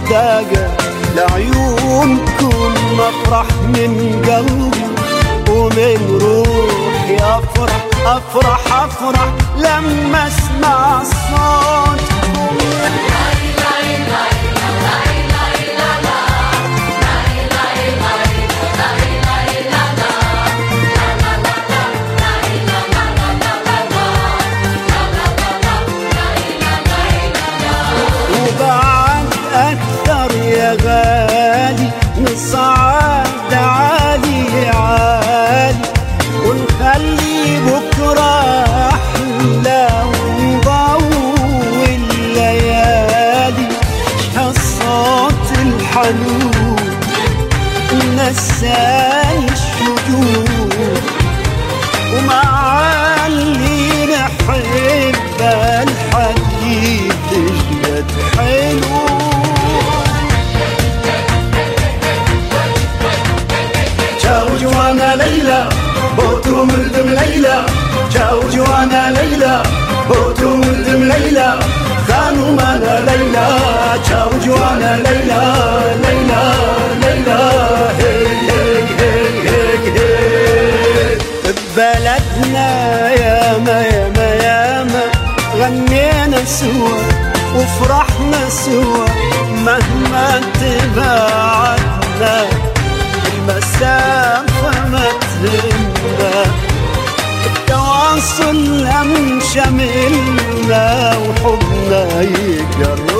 مشتاقة لعيونكم، أفرح من قلبي ومن روحي، أفرح أفرح أفرح لما أسمع صوتكم. وبعد أكثر يا غالي نصعد عالي عالي، ونخلي بكرة أحلى ونضوي الليالي. هالصوت الحنون نساني الشجون، ومع اللي نحب الحديث جد حلو. جاو جوانا ليلى بوتو مردم ليلى، جاو جوانا ليلى بوتو مردم ليلى، خانوا مانا ليلى، جاو جوانا ليلى ليلى ليلى. هيك هيك هيك هيك ببلدنا ياما ياما ياما غنينا سوا وفرحنا سوا، مهما تبعدنا المسافة ما تهمنا، التواصل هم شملنا وحبنا يقرب.